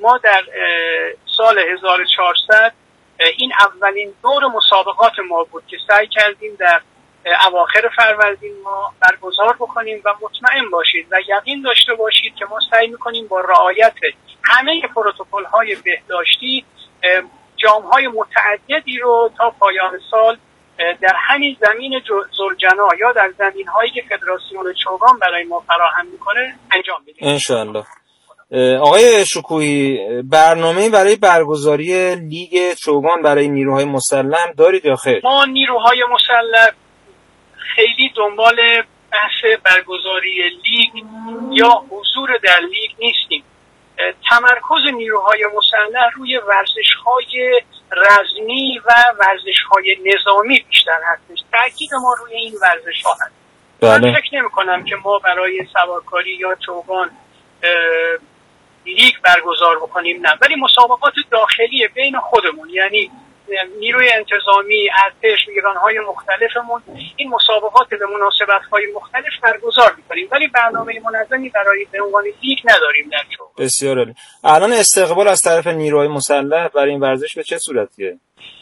ما در سال 1400 این اولین دور مسابقات ما بود که سعی کردیم در اواخر فروردین ما برگزار بکنیم و مطمئن باشید و یقین داشته باشید که ما سعی میکنیم با رعایت همه پروتکل‌های بهداشتی جام‌های متعددی رو تا پایان سال در همین زمین زلجنا یا در زمین‌هایی که فدراسیون چوگان برای ما فراهم میکنه انجام بدیم انشاءالله. آقای شکوهی، برنامه‌ای برای برگزاری لیگ چوگان برای نیروهای مسلح دارید یا خیر؟ ما نیروهای مسلح خیلی دنبال بحث برگزاری لیگ یا حضور در لیگ نیستیم. تمرکز نیروهای مسلح روی ورزش‌های رزمی و ورزش‌های نظامی بیشتر هستش. تأکید ما روی این ورزش‌ها هست. من فکر نمی‌کنم که ما برای سوارکاری یا چوگان لیگ برگزار بکنیم، نه، ولی مسابقات داخلی بین خودمون، یعنی نیروی انتظامی، ارتش، ایران‌های مختلفمون، این مسابقات به مناسبت‌های مختلف برگزار می‌کنیم، ولی برنامه منظمی برای به عنوان لیگ نداریم در چوگان. بسیار عالی. الان استقبال از طرف نیروهای مسلح برای این ورزش به چه صورتیه؟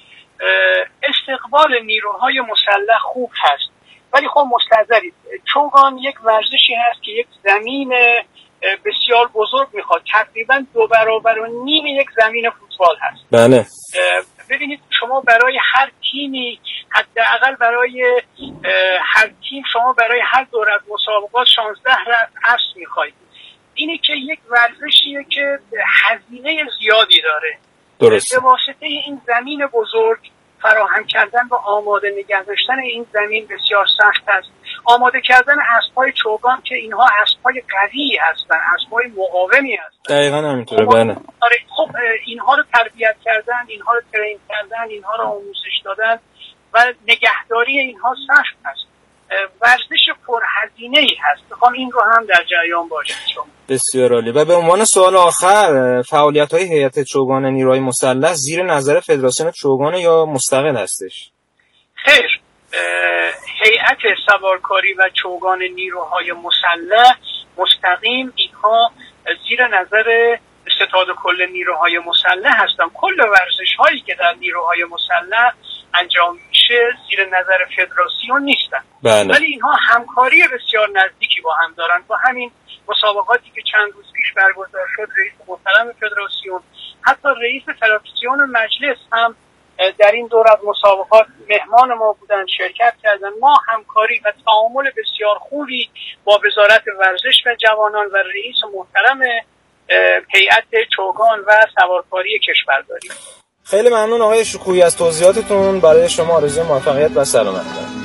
استقبال نیروهای مسلح خوب هست، ولی خب مستحضرید چوگان یک ورزشی هست که یک زمین بسیار بزرگ میخواد، تقریبا 2.5 برابر یک زمین فوتبال هست. بله. ببینید شما برای هر تیمی، حداقل برای هر تیم شما برای هر دور از مسابقات 16 رأس اسب میخواید. اینه که یک ورزشیه که هزینه زیادی داره. درسته. به واسطه این زمین بزرگ فراهم کردن و آماده نگه داشتن این زمین بسیار سخت است. آماده کردن اسب‌های چوگان که اینها اسب‌های قوی هستن، اسب‌های مقاومی هستن. دقیقاً همینطوره. بله. خب اینها رو تربیت کردن، اینها رو ترین کردن، اینها رو آموزش دادن و نگهداری اینها سخت است. ورزش پرهزینه‌ای هست. می‌خوام این رو هم در جریان باشید شما. بسیار عالی. و به عنوان سوال آخر، فعالیت‌های هیئت چوگان نیروهای مسلح زیر نظر فدراسیون چوگان یا مستقل هستش؟ خیر، هیئت سوارکاری و چوگان نیروهای مسلح مستقیم اینها زیر نظر ستاد کل نیروهای مسلح هستن. کل ورزش‌هایی که در نیروهای مسلح انجام میشه زیر نظر فدراسیون نیستن. بله. ولی اینها همکاری بسیار نزدیکی با هم دارن. با همین مسابقاتی که چند روز پیش برگزار شد، رئیس محترم فدراسیون، حتی رئیس فدراسیون مجلس هم در این دور از مسابقات مهمان ما بودن، شرکت کردن. ما همکاری و تعامل بسیار خوبی با وزارت ورزش و جوانان و رئیس محترم هیئت چوگان و سوارکاری کشور داریم. خیلی ممنون آقای شکوهی از توضیحاتتون. برای شما آرزوی موفقیت و سلامت دارم.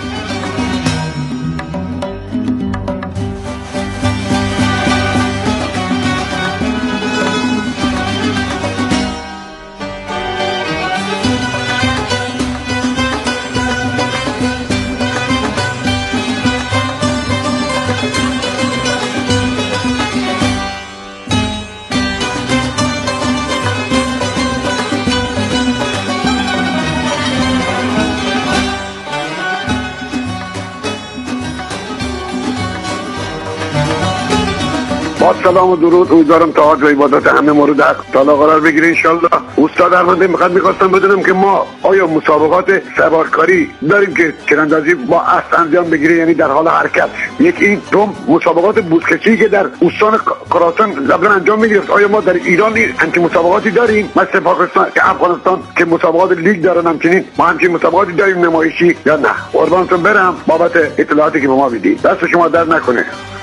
سلام و درود. امیدوارم تا حاج و عبادت همه مورد حق تعالی قرار بگیره انشالله. استاد ارمنده میخواستم بدونم که ما آیا مسابقات سوارکاری داریم که تیراندازی با اسب انجام بگیره، یعنی در حال حرکت؟ این دوم مسابقات بوزکشی که در استان خراسان قبلا انجام میگرفت، آیا ما در ایران همچین مسابقاتی داریم مثل پاکستان که افغانستان که مسابقات لیگ دارن، همچنین ما همچین مسابقاتی داریم نمایشی یا نه؟ قربانتون برم بابت اطلاعاتی که به ما بدید. دست شما در نکنه.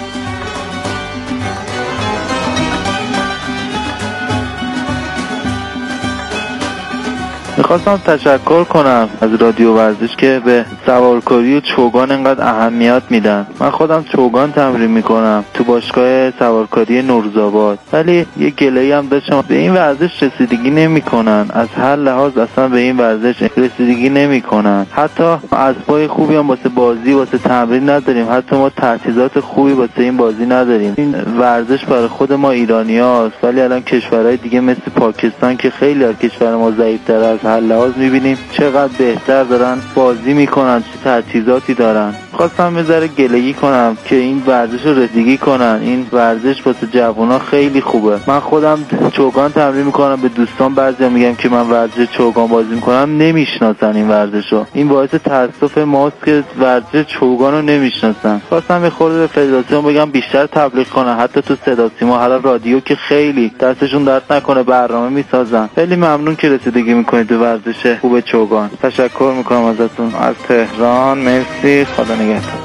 میخواستم تشکر کنم از رادیو ورزش که به سوارکاری و چوگان اینقدر اهمیت میدن. من خودم چوگان تمرین میکنم تو باشگاه سوارکاری نوروزآباد، ولی یه گله‌ای هم داشتم، به این ورزش رسیدگی نمیکنن. از هر لحاظ اصلا به این ورزش رسیدگی نمیکنن. حتی اسبای خوبی هم واسه بازی، واسه تمرین نداریم. حتی ما تجهیزات خوبی واسه این بازی نداریم. این ورزش برای خود ما ایرانیاست، ولی الان کشورهای دیگه مثل پاکستان که خیلی از کشور ما ضعیف‌تر از هر لحاظ میبینیم چقدر بهتر دارن بازی میکنن، چه تجهیزاتی دارن. خواستم بذاره گلگی کنم که این ورزش رو رسیدگی کنن. این ورزش واسه جوونا خیلی خوبه. من خودم چوگان تمرین میکنم، به دوستان بعضیا میگم که من ورزش چوگان بازی میکنم، نمیشناسن این ورزش رو. این باعث تاسف ماست که ورزش چوگان رو نمیشناسن. خواستم یه خورده به فدراسیون بگم بیشتر تبلیغ کنن، حتی تو صدا سیما، حالا رادیو که خیلی دستشون درد نکنه برنامه میسازن. خیلی ممنون که رسیدگی میکنید به ورزش خوب چوگان. تشکر میکنم ازتون. از تهران مرسی، خدا نگهدار.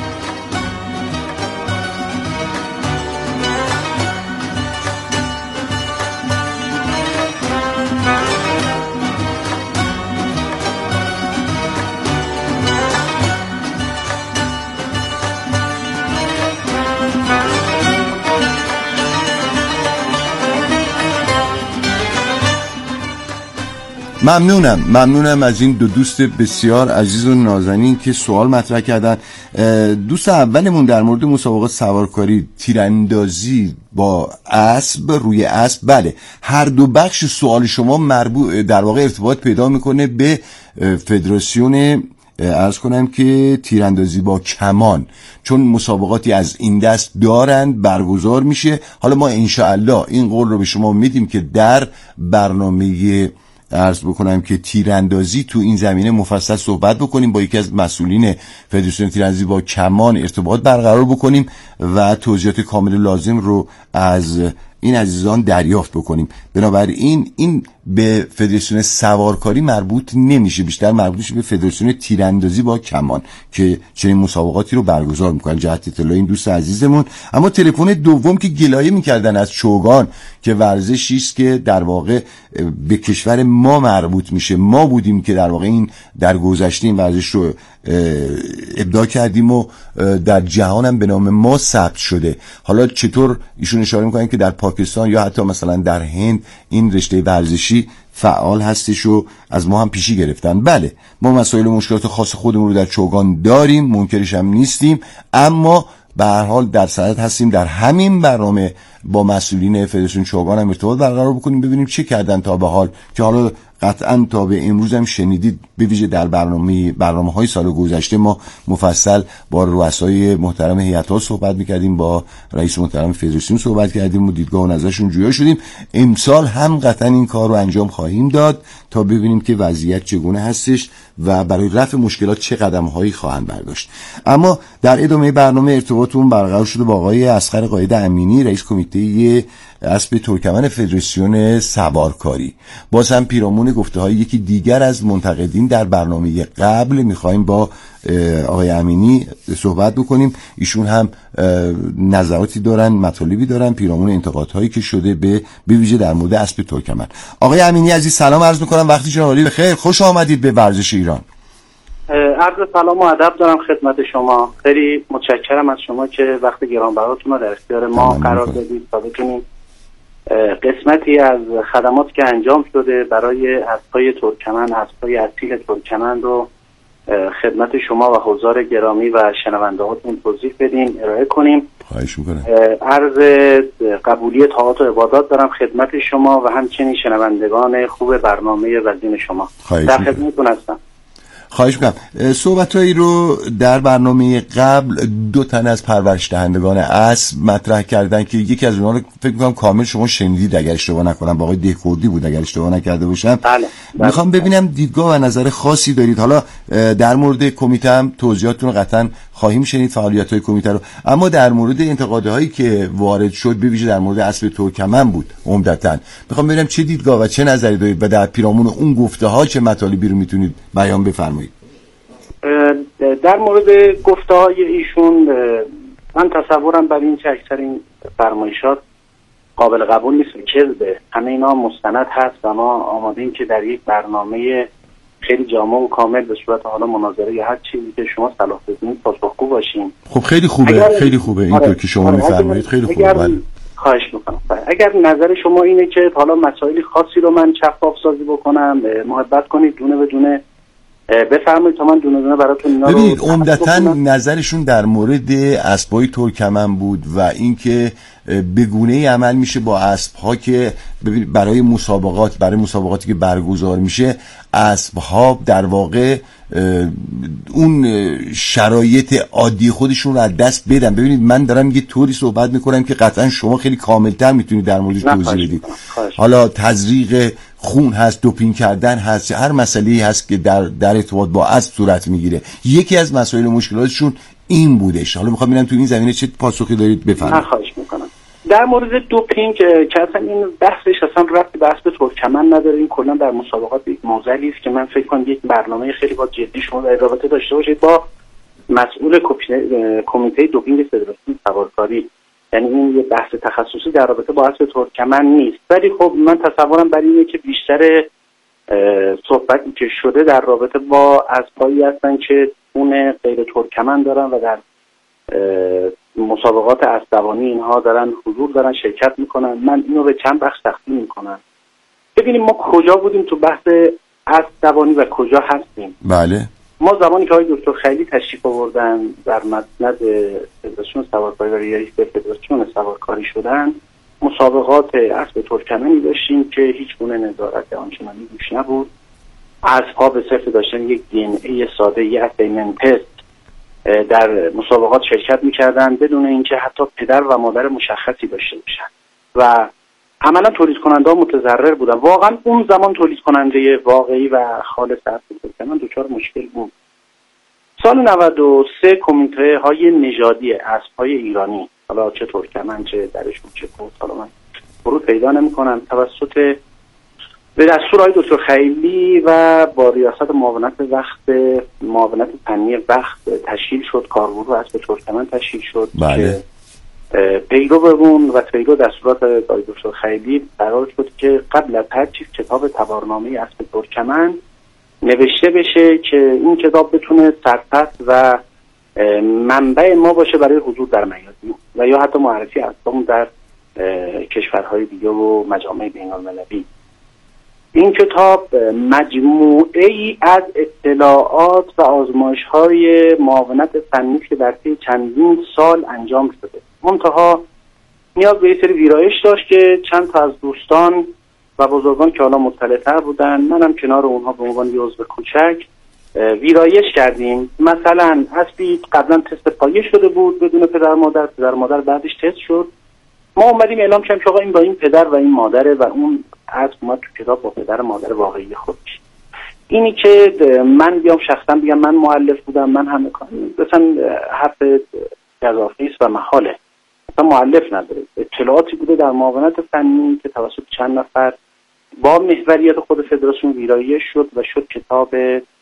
ممنونم از این دو دوست بسیار عزیز و نازنین که سوال مطرح کردن. دوست اولمون در مورد مسابقات سوارکاری، تیراندازی با اسب، روی اسب، بله هر دو بخش سوال شما مربوط در واقع ارتباط پیدا میکنه به فدراسیون عرض کنم که تیراندازی با کمان، چون مسابقاتی از این دست دارند برگزار میشه. حالا ما انشاءالله این قول رو به شما میدیم که در برنامه عرض بکنم که تیراندازی تو این زمینه مفصل صحبت بکنیم، با یکی از مسئولین فدراسیون تیراندازی با کمان ارتباط برقرار بکنیم و توضیحات کامل لازم رو از این عزیزان دریافت بکنیم. بنابراین این به فدراسیون سوارکاری مربوط نمیشه، بیشتر مربوط میشه به فدراسیون تیراندازی با کمان که چنین مسابقاتی رو برگزار میکنن. جهت اطلاع این دوست عزیزمون. اما تلفن دوم که گلایه میکردن از چوگان که ورزشی است که در واقع به کشور ما مربوط میشه، ما بودیم که در واقع این در گذشته این ورزش رو ابداع کردیم و در جهان هم به نام ما ثبت شده. حالا چطور ایشون اشاره میکنن که در پاکستان یا حتی مثلا در هند این رشته ورزشی فعال هستش و از ما هم پیشی گرفتن. بله ما مسائل و مشکلات خاص خودمون رو در چوگان داریم، منکرش هم نیستیم، اما به هر حال در صدد هستیم در همین برنامه با مسئولین فدراسیون چوگان هم ارتباط برقرار بکنیم، ببینیم چه کردن تا به حال، که حالا قطعا تا به امروز هم شنیدید به ویژه در برنامه‌های سال گذشته ما مفصل با رؤسای محترم هیئت‌ها صحبت می‌کردیم، با رئیس محترم فدراسیون صحبت کردیم و دیدگاه و نظرشون جویا شدیم. امسال هم قطعا این کار رو انجام خواهیم داد تا ببینیم که وضعیت چگونه هستش و برای رفع مشکلات چه قدم‌هایی خواهند برداشت. اما در ادامه برنامه ارتباطمون برقرار شده با آقای اصغر قائد امینی، رئیس کمیته اسب ترکمن فدراسیون سوارکاری. باز هم پیرامون گفته‌های یکی دیگر از منتقدین در برنامه قبل می‌خوایم با آقای امینی صحبت بکنیم. ایشون هم نظراتی دارن، مطالبی دارن پیرامون انتقادهایی که شده به ویژه در مورد اسب ترکمن. آقای امینی عزیز سلام عرض می‌کنم، وقتتون حالی بخیر، خوش آمدید به ورزش ایران. عرض سلام و ادب دارم خدمت شما. خیلی متشکرم از شما که وقت گرانبهاتون رو در اختیار ما قرار دادید تا بتونیم قسمتی از خدماتی که انجام شده برای اسب‌های ترکمن، اسب‌های اصیل ترکمن رو خدمت شما و حضار گرامی و شنوندهاتون توضیح بدیم، ارائه کنیم. خواهش می‌کنم. عرض قبولی طاعات و عبادات دارم خدمت شما و همچنین شنوندگان خوب برنامه وزین شما. در خدمتتون هستم. خواهش می‌کنم. صحبتایی رو در برنامه قبل دو تن از پرورش دهندگان اسب مطرح کردن که یکی از اونها رو فکر می‌کنم کامل شما شنیدید اگر اشتباه نکنم، با آقای دهکردی بود اگر اشتباه نکرده باشم. بله. میخوام ببینم دیدگاه و نظر خاصی دارید. حالا در مورد کمیته هم توضیحاتتون رو قطعاً خواهیم شنید، فعالیت‌های کمیته رو، اما در مورد انتقادهایی که وارد شد به ویژه در مورد اسب ترکمن بود عمدتاً، میخوام ببینم چه دیدگاه و چه نظری دارید و در پیرامون اون گفته‌ها چه مطالبی رو میتونید بیان بفرمایید. در مورد گفته‌های ایشون من تصورم بر این که اکثر این فرمایشات قابل قبول نیست، کذبه. همه اینا مستند هست و ما آماده‌ایم که در یک برنامه خیلی جامع و کامل به صورت حالا مناظره یا هر چیزی که شما صلاح بدونید پاسخگو باشیم. خب خیلی خوبه، خیلی خوبه اینطور که شما می‌فرمایید، خیلی خوبه. بله. خواهش می‌کنم. اگر نظر شما اینه که حالا مسائلی خاصی رو من شفاف سازی بکنم، محبت کنید دونه به دونه بفرمایید تا من دونه دونه براتون اینا رو. ببینید عمدتاً نظرشون در مورد اسبای ترکمن بود و اینکه به گونه‌ای عمل میشه با اسب‌ها که برای مسابقاتی که برگزار میشه اسب‌ها در واقع اون شرایط عادی خودشون رو از دست بدن. ببینید من دارم یه طوری صحبت میکنم که قطعا شما خیلی کاملتر میتونید در موردش توضیح بدید. حالا تزریق خون هست، دوپینگ کردن هست، هر مسئله‌ای هست که در ارتباط با اسب صورت میگیره. یکی از مسائل و مشکلاتشون این بودش. حالا میخوام ببینم تو این زمینه چه پاسخی دارید بفرمایید. خواهش میکنم. در مورد دوپینگ که اصلا این بحثش اصلا ربطی به اسب ترکمن نداره، این کلا در مسابقات یک موضوعی است که من فکر کنم یک برنامه خیلی با جدی شما در رابطه داشته باشید با مسئول کمیته دوپینگ فدراسیون سوارکاری. یعنی این یه بحث تخصصی در رابطه با اسب ترکمن نیست، ولی خب من تصورم بر اینه که بیشتر صحبتی که شده در رابطه با اسبایی هستن که خون غیر ترکمن دارن و در مسابقات اسب‌دوانی اینها دارن حضور دارن، شرکت میکنن. من اینو به چند بخش تقسیم میکنم. ببینیم ما کجا بودیم تو بحث اسب‌دوانی و کجا هستیم. بله. ما زمانی که آقای دکتر خیلی تشریف آوردن در مسند فدراسیون سوارکاری و رئیس فدراسیون سوارکاری شدن، مسابقات اسب ترکمنی داشتیم که هیچ گونه نظارت آنچنانی روش نبود. اسب‌ها به صرف داشتن یک DNA ساده، یک اسیمنت تست در مسابقات شرکت می‌کردن بدون اینکه حتی پدر و مادر مشخصی داشته باشن و عملا تولید کننده متضرر بودن. واقعا اون زمان تولید کننده واقعی و خالص اسب ترکمن دچار مشکل بود. سال 93 کمیته های نژادی اسب‌های ایرانی، حالا چه ترکمن چه درشون چه کرد، حالا من ورود پیدا نمی‌کنم، توسط به دستور آقای دکتر خیلی و با ریاست معاونت فنی وقت تشکیل شد. کارگروه اسب ترکمن تشکیل شد. بله. پیرو اون و پیرو دستورات آقای دکتر خیلی قرار شد که قبل از هر چیز کتاب تبارنامه اسب ترکمن نوشته بشه که این کتاب بتونه سرپرست و منبع ما باشه برای حضور در میادین و یا حتی معرفی اسبمون در کشورهای دیگه و مجامع بین‌المللی. این کتاب مجموعه ای از اطلاعات و آزمایش‌های معاونت فنی که در طی چندین سال انجام شده. منتها نیاز به یه سری ویرایش داشت که چند تا از دوستان و بزرگان که حالا مطلع‌تر بودن، منم کنار اونها به عنوان یه عضو کوچک ویرایش کردیم. مثلا اسبی قبلا تست پایه شده بود بدون پدر مادر بعدش تست شد. ما اومدیم اعلام کردیم که آقا این با این پدر و این مادره و اون اسب اومد تو کتاب با پدر مادر واقعی خودش. اینی که من بیام شخصا بگم من مؤلف بودم، من همه مثلا حرف گزافی است و محاله. مثلا مؤلف نداره. اطلاعاتی بوده در معاونت فنی که توسط چند نفر با محوریت خود فدراسیون ویرایش شد و شد کتاب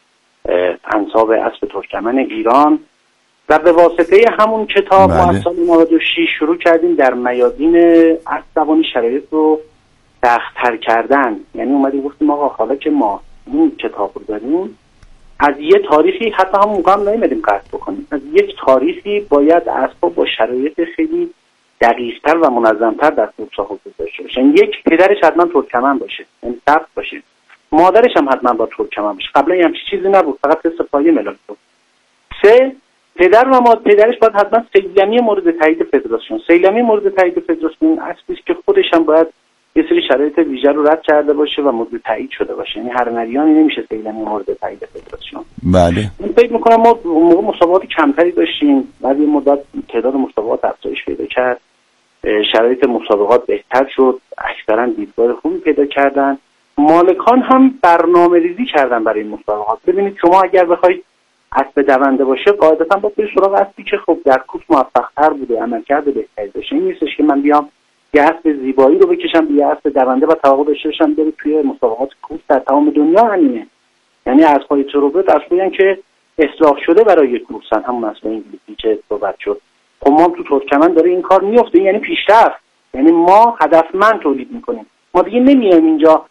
انساب اسب ترکمن ایران و به واسطه همون کتاب ما از سال 96 شروع کردیم در میادین اسب‌دوانی شرایط رو سخت‌تر کردن. یعنی اومدیم گفتیم آقا حالا که ما این کتاب رو داریم از یه تاریخی، حتی هم موقع هم نمیدیم قطع بکنیم، از یک تاریخی باید اسبا با شرایط خیلی دقیق‌تر و منظم‌تر در ساخت گذاشته باشن. یک، پدرش حتما ترکمن باشه، یعنی ثبت باشه. مادرش هم حتما با ترکمن باشه. قبلا همچین چیزی نبود، فقط تست پایه ملاک بود. 3، پدر و پدرش باید حتما سیلمی مورد تایید فدراسیون. سیلمی مورد تایید فدراسیون اسبی است که خودش هم باید یه سری شرایط ویژه رو رد کرده باشه و مورد تایید شده باشه. یعنی هر نریانی نمیشه سیلمی مورد تایید فدراسیون. بله. من فکر می‌کنم ما موقع مسابقات کمتری داشتیم، بعد این مدت تعداد مسابقات افزایش پیدا کرد، شرایط مسابقات بهتر شد، اکثرا دیدگاه خوبی پیدا کردن. مالکان هم برنامه‌ریزی کردن برای این مسابقات. ببینید شما اگر بخواید اسب دونده باشه قاعدتاً باید برید سراغ اسبی که خب در کورس موفق‌تر بوده، عملکرد بهتری داشته. این نیستش که من بیام یه اسب زیبایی رو بکشم به یه اسب دونده و توقع داشته باشم بره توی مسابقات کورس در تمام دنیا همینه. یعنی اسب‌های تروبت اسبایی که اصلاح شده برای کورسن، همون اسب انگلیسی که صحبت شد. خب ما تو ترکمن داره این کار میفته، یعنی پیشرفت. یعنی ما هدفمند تولید میکنیم. ما دیگه نمیایم اینجا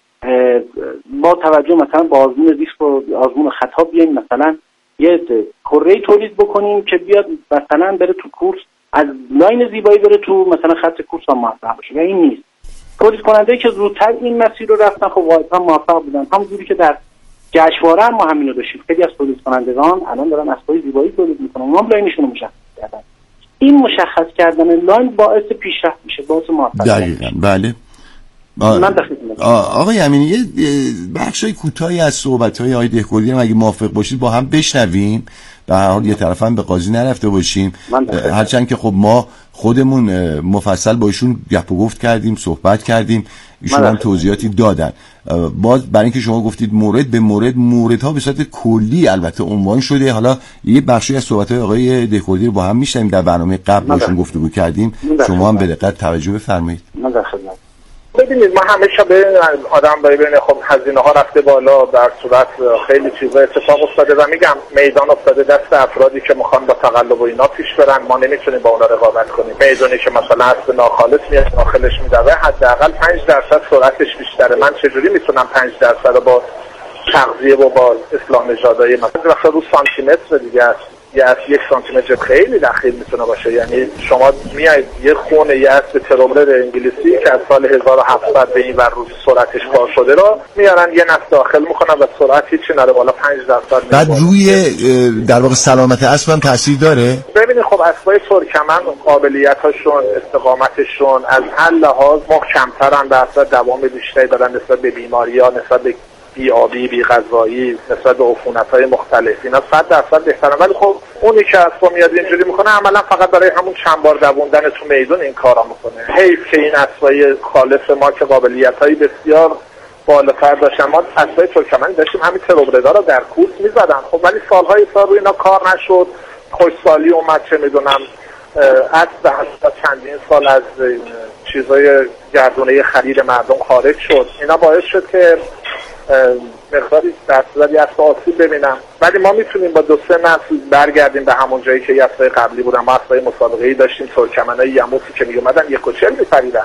با توجه مثلا با آزمون ریسک و آزمون خطا بیایم مثلا یه کره تولید بکنیم که بیاد مثلا بره تو کورس از لاین زیبایی بره تو مثلا خط کورس هم موفق بشه. و این نیست. تولید کننده‌ای که زودتر این مسیر رو رفتن خب واقعا موفق بودن. همونجوری که در جشنواره هم ما همین رو داشتیم. خیلی از تولید کنندگان الان دارن اسبای زیبایی تولید میکنن، اونم لاینشون رو مشخص کردن. این مشخص کردن لاین باعث پیشرفت میشه، باعث موفقیت. دقیقاً بله. آقای امینی یه بخشای کوتاهی از صحبت‌های آقای دهخودی اگه موافق باشید با هم بشنویم، به هر حال یه طرفاً به قاضی نرفته باشیم، هرچند که خب ما خودمون مفصل با ایشون گپ و گفت کردیم، صحبت کردیم، ایشون هم توضیحاتی دادن. باز برای اینکه شما گفتید مورد به مورد، موردها به صورت کلی البته عنوان شده، حالا یه بخشی از صحبت‌های آقای دهخودی رو با هم میشنویم، در برنامه قبل باشون گفتگو کردیم، شما هم به دقت توجه بفرمایید. ببینید ما همیشه به آدم ببینه خب هزینه ها رفته بالا، در صورت خیلی چیزا اتفاق افتاده و میگم میدان افتاده دست افرادی که میخوان با تقلب و اینا پیش برن، ما نمیتونیم با اونا رقابت کنیم. میدانی که مثلا از ناخالص میاد داخلش میدوه حداقل 5% سرعتش بیشتره، من چجوری میتونم 5% رو با تغذیه و با اصلاح نژادهای مثلا رو سانتی متر دیگه است، یه از 1 سانتی متر خیلی دخیل میتونه باشه. یعنی شما میایید یه خونه یه اسب تروبلر انگلیسی که از سال 1700 به این ور روز سرعتش کار شده رو میارن یه نفت داخل میکنن و سرعت هیچی نداره، بالا 5% بعد روی در واقع سلامت اسب هم تاثیر داره. ببینید خب اسبای ترکمن قابلیتاشون، استقامتشون از هر لحاظ محکم‌ترن، به اثر دوام بیشتری دارن نسبت به بیماری‌ها، نسبت به بی‌آبی، بی‌غذایی، نسبت به عفونت‌های مختلف، اینا 100% بهتره. ولی خب اونی که اسبا میاد اینجوری میکنه عملا فقط برای همون چند بار دووندن تو میدون این کارا میکنه. حیف که این اسبای خالص ما که قابلیت‌های بسیار بالاتر داشتن، ما اسبای ترکمنی داشتیم همین تروبردا رو در کورس میزدن، خب ولی سالهای سال روی اینا کار نشد، خوشسالی اومد، چه میدونم اسب چندین سال از چیزای گردونه خرید مردم خارج شد، اینا باعث شد که مقداری درصدی از آسیب ببینم. ولی ما میتونیم با 2-3 نسل برگردیم به همون جایی که اسبای قبلی بودن. ما اسبای مسابقه‌ای داشتیم، ترکمنای یموسی که میومدن 1.40 می‌پریدن.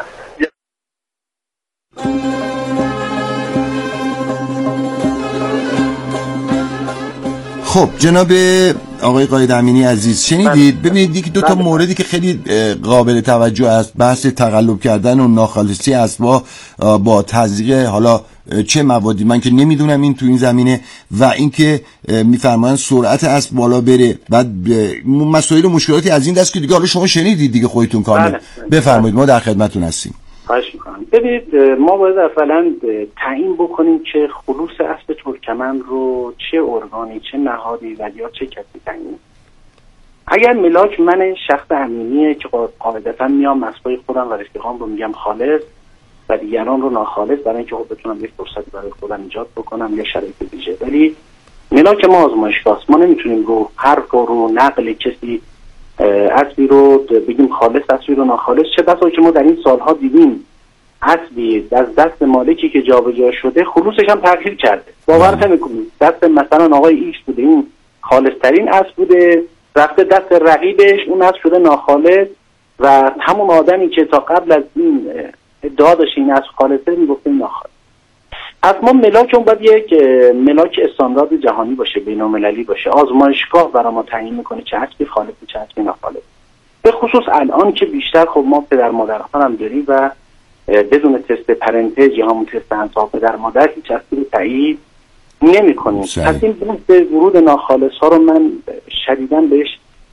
خب جناب آقای قائد امینی عزیز شنیدید؟ ببینید یکی 2 تا موردی که خیلی قابل توجه است، بحث تقلب کردن و ناخالصی اسبا با تزریق حالا چه موادی من که نمیدونم این تو این زمینه، و اینکه میفرمایند سرعت اسب بالا بره، بعد مسائل و مشکلاتی از این دست که دیگه حالا شما شنیدید دیگه خودتون کامل. بفرمایید ما در خدمتتون هستیم. خواهش میکنم. ببینید ما باید اولا تعیین بکنیم که خلوص اسب ترکمن رو چه ارگانی، چه نهادی و یا چه کسی تعیین. اگر ملاک من شخص امینیه که قاعدتا میام اسبای خودم و رفیقام رو میگم خالص و دیگران رو ناخالص، برای اینکه خب بتونم یک فرصتی برای خودم ایجاد بکنم یا شرایط ویژه. ولی ملاک ما آزمایشگاه است، ما نمیتونیم رو حرف رو نقل کسی اسبی رو بگیم خالص، اسبی رو ناخالص. چه بسا که ما در این سالها دیدیم اسبی از دست مالکی که جابجا شده خلوصش هم تغییر کرده، باور نمی‌کنید. دست مثلا آقای ایکس بوده، این خالص ترین اسب بوده، رفته دست رقیبش، اون اسب شده ناخالص و همون آدمی که تا قبل از این ادعا داشت این اسب خالصه میگفته ناخالص. از ما ملاک باید یک ملاک استاندارد جهانی باشه، بین‌المللی باشه. آزمایشگاه برای ما تعیین میکنه چه اسبی خالص چه اسبی ناخالص. به خصوص الان که بیشتر خب ما پدر مادران هم داریم و بدون تست پرنتج یا همون تست انتخاب پدر مادر هیچ اسبی رو تایید نمی‌کنیم. پس این بحث ورود ناخالص ها رو من شدیداً بهش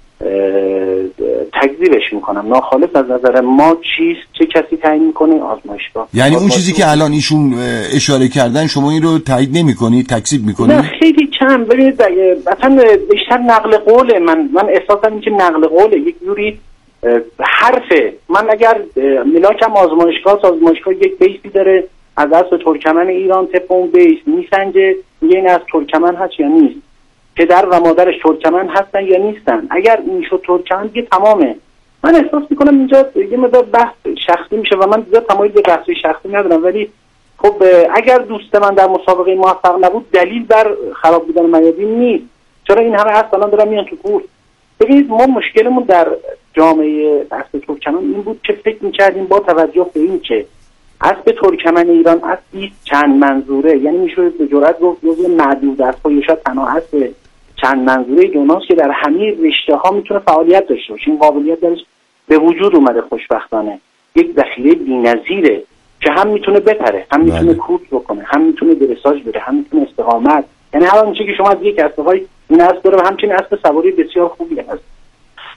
تکذیبش میکنم. ناخالص از نظر ما چیست، چه کسی تعیین میکنه؟ آزمایشگاه. یعنی اون چیزی که الان ایشون اشاره کردن شما این رو تایید نمیکنید، تکذیب میکنید؟ نه خیلی کم. ببینید مثلا بیشتر نقل قوله، من احساسم این که نقل قوله، یک جوری حرفه. من اگر ملاکم آزمایشگاه یک بیسی داره از اسب ترکمن ایران، طبق اون بیس میسنجه، میگه این از ترکمن هست یا نیست، پدر و مادرش ترکمن هستن یا نیستن. اگر این شد ترکمن دیگه تمامه. من احساس میکنم اینجا یه مقدار بحث شخصی میشه و من دیگه تمایل به بحث شخصی ندارم، ولی خب اگر دوست من در مسابقه موفق نبود دلیل بر خراب بودن میادین نیست. چرا این همه اسب الان دارن میان تو کورس؟ ببینید ما مشکلمون در جامعه اسب ترکمن این بود که فکر میکردیم با توجه به این که اسب ترکمن ایران اسبی چند منظوره، یعنی میشه به جرئت گفت جزو معدود اسب‌ها یا شاید تنها اسب چند منظوره دوناست که در همه رشته‌ها میتونه فعالیت داشته باشه. این قابلیت درش به وجود اومده خوشبختانه. یک ذخیره بی‌نظیره که هم میتونه بپره، هم میتونه کورس بکنه، هم میتونه درساژ بره، هم میتونه استقامت. یعنی هر آنچه که شما از یک اسب‌های این اسب داره و همچنین اسب سواری بسیار خوبی هست.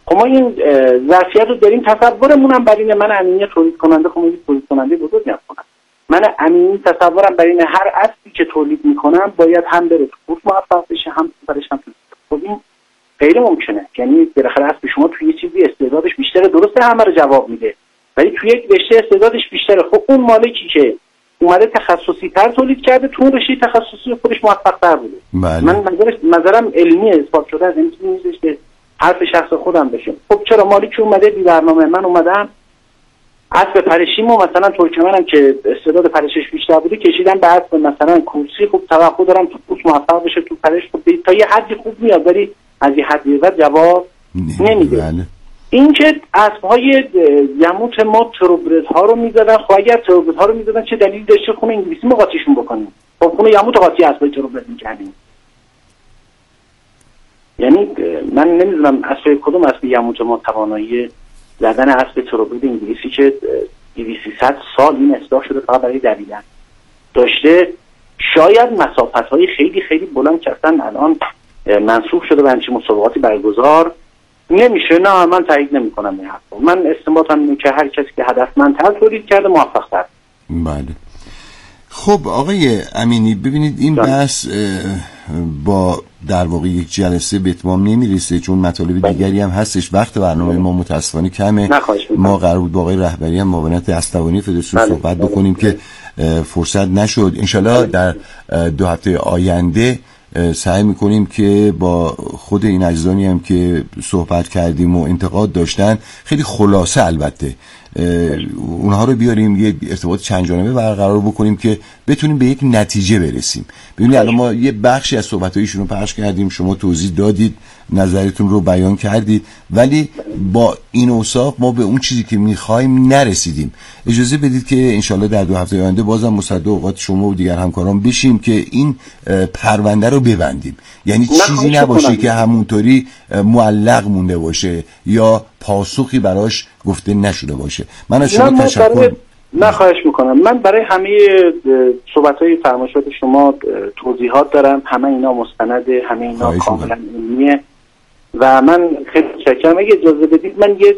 خب ما این ظرفیت رو داریم. تصورمون هم بر اینه، من امینی تولید کننده، خب تولید کننده بزرگی هستم، من امینی تصورم بر اینه هر اسبی که تولید میکنم باید هم بره تو کورس موفق بشه، هم برش هم. خب این غیر ممکنه. یعنی بالاخره اسب شما توی یه چیزی استعدادش بیشتره، درسته همه رو جواب میده، ولی توی یک رشته استعدادش بیشتره. خب اون مالکی که اومده تخصصی تر تولید کرده، تو رشته تخصصی خودش موفق تر بوده. بله. من نظرم علمیه، اثبات شده از این نیستش که حرف شخص خودم بشه. خب چرا مالکی اومده بی برنامه، من اومدم اسب پرشیمو مثلا ترکمنم که استعداد پرشش بیشتر بوده کشیدم به اسب مثلا کورسی، خب توقع دارم تو کورس موفق بشه، تو پرش خب تا یه حدی خوب میاد، ولی از یه حدی بعد جواب نمیده. بله. این که اسب‌های یموت ما تروبرد ها رو میزدن، خب اگر تروبرد ها رو میزدن چه دلیلی داشته خونه انگلیسی ما قاطیشون بکنیم؟ خب خونه یموت قاطی اسب‌های تروبرد می‌کردیم. یعنی من نمیدونم اسب کدوم اسب یموت ما توانایی زدن اسب تروبرد انگلیسی که 200-300 سال این اصلاح شده فقط برای دویدن داشته، شاید مسافت‌های خیلی خیلی بلند که اصلا الان منسوخ شده و همچین مسابقاتی برگزار نمیشه. نه من تایید نمی‌کنم این حرفو. من استنباطم اینه که هر کسی که هدفمندتر تولید کرده موفق‌تر. بله. خب آقای امینی ببینید این بحث با در واقع یک جلسه به اتمام نمیرسه، چون مطالب دیگری هم هستش. وقت برنامه ما متاسفانه کمه. ما قرار بود با آقای رهبری هم معاونت اسطوانی فدراسیون صحبت بکنیم که فرصت نشد. انشالله در 2 هفته آینده سعی میکنیم که با خود این عزیزانی هم که صحبت کردیم و انتقاد داشتن خیلی خلاصه البته اونها رو بیاریم، یه ارتباط چند جانبه برقرار بکنیم که بتونیم به یک نتیجه برسیم. ببینید الان ما یه بخشی از صحبت‌هایشون رو پخش کردیم، شما توضیح دادید، نظرتون رو بیان کردید، ولی با این اوصاف ما به اون چیزی که می‌خوایم نرسیدیم. اجازه بدید که انشالله در 2 هفته آینده بازم مصدق اوقات شما و دیگر همکاران بشیم که این پرونده رو ببندیم. یعنی چیزی نباشه که همونطوری معلق مونده باشه یا پاسخی براش گفته نشده باشه. من از شما تشکر خواهش میکنم. من برای همه صحبت‌های فرمایشات شما توضیحات دارم، همه اینا مستنده، همه اینا کاملا علمیه و من خیلی متشکرم. اگه اجازه بدید من یه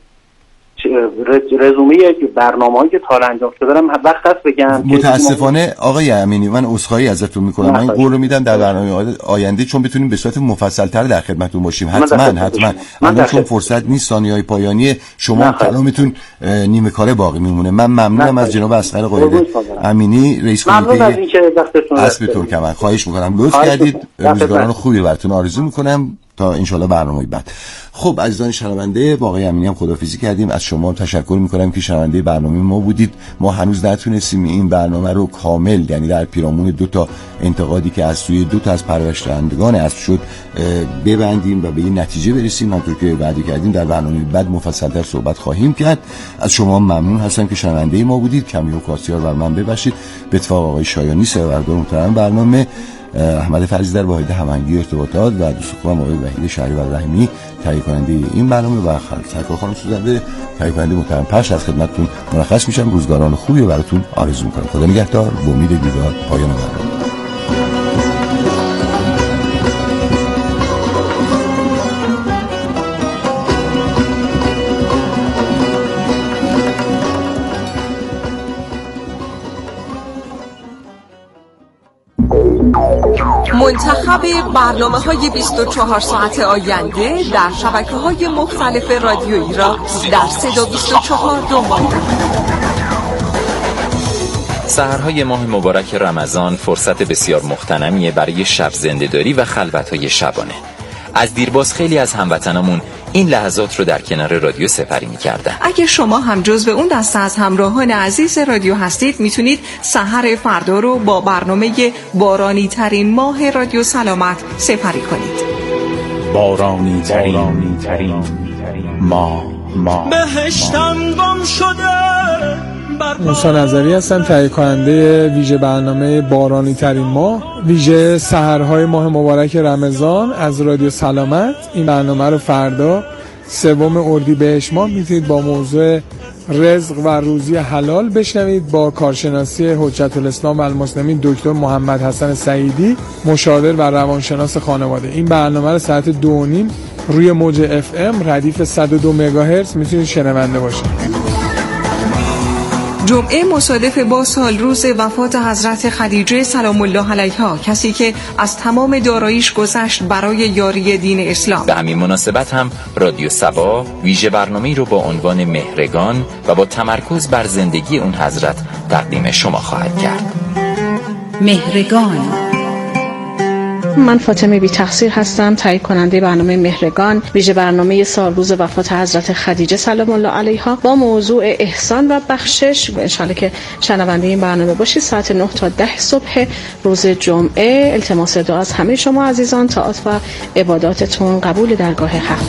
رزومه برنامه‌ای که تا انجام شده دارم وقت هست بگم. متاسفانه آقای امینی من عذرخواهی ازتون میکنم، من این قول رو میدم در برنامه آینده چون بتونیم به صورت مفصل‌تر در خدمتتون باشیم. حتما من چون فرصت نیست، ثانیه‌های پایانی شما کلامتون نیمه کاره باقی میمونه. من ممنونم از جناب اصغر قائد امینی رئیس کمیته اسب ترکمن. خواهش میکنم لطف کردید. روزگاران خوبی براتون آرزو میکنم تا انشالله برنامه بعد. خب عزیزان شنونده، با آقای امینی هم خداحافظی کردیم. از شما تشکر میکنم که شنونده برنامه ما بودید. ما هنوز نتونستیم این برنامه رو کامل، یعنی در پیرامون 2 تا انتقادی که از سوی 2 تا از پرورشدهندگان اسب شد ببندیم و به این نتیجه برسیم. همونطور که وعده کردیم در برنامه بعد مفصل‌تر صحبت خواهیم کرد. از شما ممنون هستم که شنونده ما بودید. کمی و کاسیار بر من ببخشید. به اتفاق آقای شایانی سروردار محترم برنامه، احمد فرزی در واحد هماهنگی ارتباطات و دوست خوبم آقای وحید شهری و رحیمی تهیه کننده این برنامه و سرکار خانم سوزنده تهیه کننده محترم پخش از خدمتتون مرخص میشم. روزگاران خوبی براتون آرزو میکنم. خدا نگهدار. با امید دیدار پایان برنامه. منتخب برنامه‌های 24 ساعت آینده در شبکه‌های مختلف رادیویی را در صدا 24 دنبال کنید. سحرهای ماه مبارک رمضان فرصت بسیار مغتنمیه برای شب زنده‌داری و خلوت‌های شبانه. از دیرباز خیلی از هموطنامون این لحظات رو در کنار رادیو سپری می‌کردن. اگه شما هم جزو اون دسته از همراهان عزیز رادیو هستید، میتونید سحر فردا رو با برنامه بارانی ترین ماه رادیو سلامت سپری کنید. بارانی ترین ماه بهشتم گم شده. موسی نظری هستم، تهیه کننده ویژه برنامه بارانی ترین ماه، ویژه سحرهای ماه مبارک رمضان از رادیو سلامت. این برنامه رو فردا 3 اردیبهشت ماه میتونید با موضوع رزق و روزی حلال بشنوید با کارشناسی حجت الاسلام و المسلمین دکتر محمد حسن سعیدی، مشاور و روانشناس خانواده. این برنامه رو ساعت 2:30 روی موج FM ردیف 102 مگاهرتز میتونید شنونده باشید. جمعه مصادف با سال روز وفات حضرت خدیجه سلام الله علیها، کسی که از تمام داراییش گذشت برای یاری دین اسلام. به همین مناسبت هم رادیو صبا ویژه برنامه‌ای رو با عنوان مهرگان و با تمرکز بر زندگی اون حضرت تقدیم شما خواهد کرد. مهرگان. من فاطمه بی تقصیر هستم، تهیه کننده برنامه مهرگان، ویژه برنامه سال روز وفات حضرت خدیجه سلام الله علیها با موضوع احسان و بخشش. انشالله که شنونده این برنامه باشید. ساعت 9 تا 10 صبح روز جمعه. التماس دعا از همه شما عزیزان، طاعات و عباداتتون قبول درگاه حق.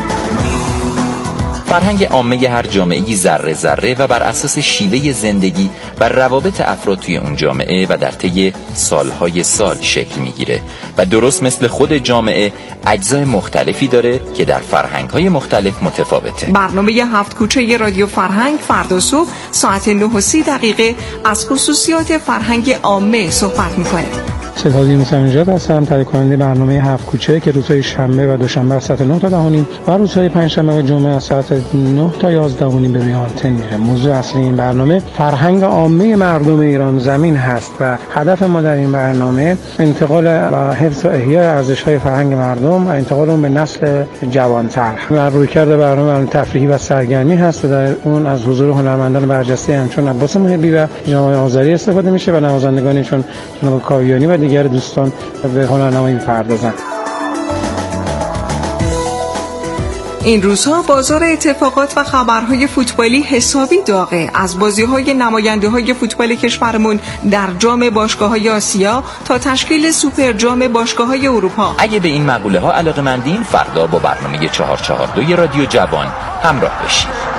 فرهنگ عامه هر جامعه‌ای ذره ذره و بر اساس شیوه زندگی و روابط افراد توی اون جامعه و در طی سالهای سال شکل میگیره و درست مثل خود جامعه اجزای مختلفی داره که در فرهنگ‌های مختلف متفاوته. برنامه 7 کوچه رادیو فرهنگ فردا صبح ساعت 9:30 از خصوصیات فرهنگ عامه صحبت می‌کنه. ستاد موسی نژاد هستم، تهیه کننده برنامه 7 کوچه که روزهای شنبه و دوشنبه از ساعت 9 تا 10:30 و روزهای پنجشنبه و جمعه از ساعت 9 تا 11:30 به روی آنتن میره. موضوع اصلی این برنامه فرهنگ عامه مردم ایران زمین هست و هدف ما در این برنامه انتقال و حفظ و احیای ارزش‌های فرهنگ مردم و انتقال اون به نسل جوان‌تر. رویکرد برنامه تفریحی و سرگرمی هست و در اون از حضور هنرمندان برجسته همچون عباس محبی و جناب آذری استفاده میشه و نوازندگانی چون جناب کاویانی و دیگر دوستان به هنرنمایی می‌پردازند. این روزها بازار اتفاقات و خبرهای فوتبالی حسابی داغه، از بازی‌های نماینده‌های فوتبال کشورمون در جام باشگاه‌های آسیا تا تشکیل سوپر جام باشگاه‌های اروپا. اگه به این مقوله‌ها علاقه‌مندین، فردا با برنامه 442 رادیو جوان همراه بشید.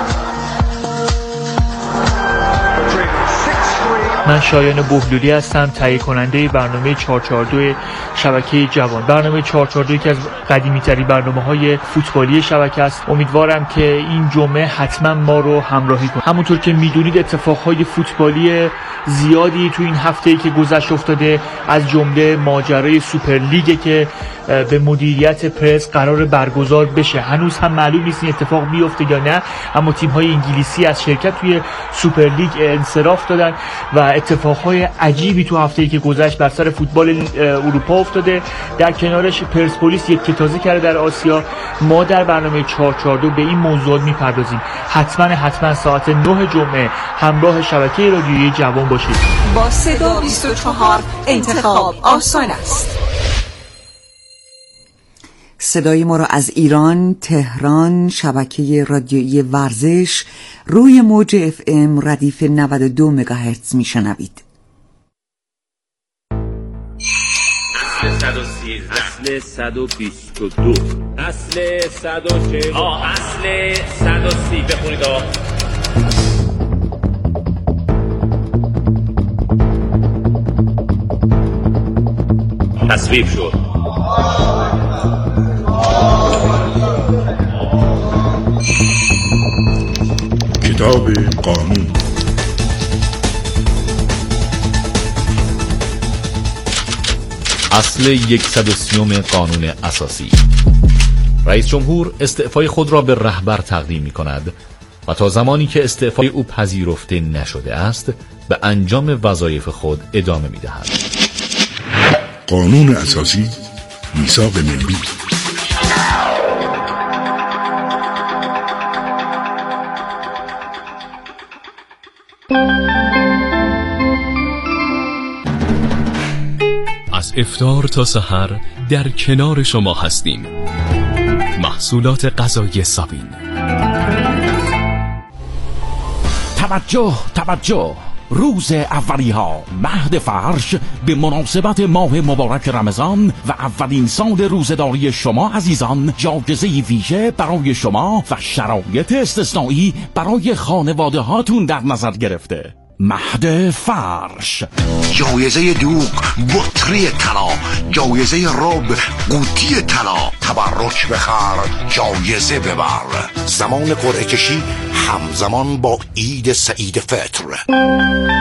من شایان بهلولی هستم، تهیه کننده برنامه 442 شبکه جوان. برنامه 442 یکی از قدیمی‌ترین برنامه‌های فوتبالی شبکه است. امیدوارم که این جمعه حتما ما رو همراهی کنید. همونطور که می‌دونید اتفاقهای فوتبالی زیادی تو این هفته‌ای که گذشت افتاده، از جمله ماجرای سوپر لیگ که به مدیریت پرس قرار برگزار بشه. هنوز هم معلوم نیست این اتفاق بیفته یا نه، اما تیم‌های انگلیسی از شرکت توی سوپر لیگ انصراف دادن و اتفاقهای عجیبی تو هفته‌ای که گذشت بر سر فوتبال اروپا افتاده. در کنارش پرسپولیس یک تازه کرده در آسیا. ما در برنامه 442 به این موضوع میپردازیم. حتما ساعت 9 جمعه همراه شبکه رادیویی جوان باشید. با صدا 24 انتخاب آسان است. صدای ما را از ایران، تهران، شبکه رادیویی ورزش روی موج FM ردیف 92 مگاهرتز میشنوید. اصل 122 اصل 140 اصل 130 بخونید. تصویب شد. کتاب قانون. اصل 130 قانون اساسی. رئیس جمهور استعفای خود را به رهبر تقدیم می کند و تا زمانی که استعفای او پذیرفته نشده است به انجام وظایف خود ادامه می دهد. قانون اساسی، میثاق ملی. از افطار تا سحر در کنار شما هستیم. محصولات غذایی سابین. توجه، روز اولیها مهد فرش به مناسبت ماه مبارک رمضان و اولین سال روزداری شما عزیزان جایزه ویژه برای شما و شرایط استثنایی برای خانواده هاتون در نظر گرفته. مهد فرش، جایزه دوغ بطری طلا، جایزه رب قوطی طلا، تبرک بخر جایزه ببر. زمان قرعه کشی همزمان با عید سعید فطر.